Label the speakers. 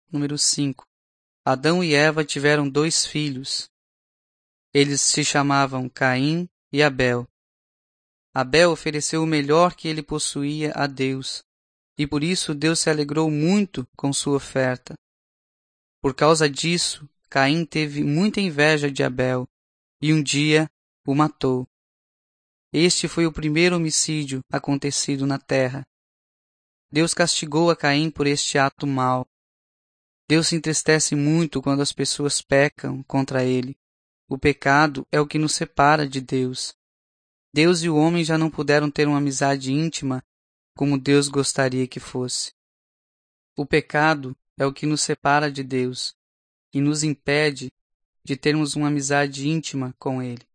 Speaker 1: número 5. Adão e Eva tiveram 2 filhos. Eles se chamavam Caim e Abel. Abel ofereceu o melhor que ele possuía a Deus, e por isso Deus se alegrou muito com sua oferta. Por causa disso, Caim teve muita inveja de Abel, e um dia o matou. Este foi o primeiro homicídio acontecido na terra. Deus castigou a Caim por este ato mau. Deus se entristece muito quando as pessoas pecam contra ele. O pecado é o que nos separa de Deus. Deus e o homem já não puderam ter uma amizade íntima como Deus gostaria que fosse. O pecado é o que nos separa de Deus e nos impede de termos uma amizade íntima com Ele.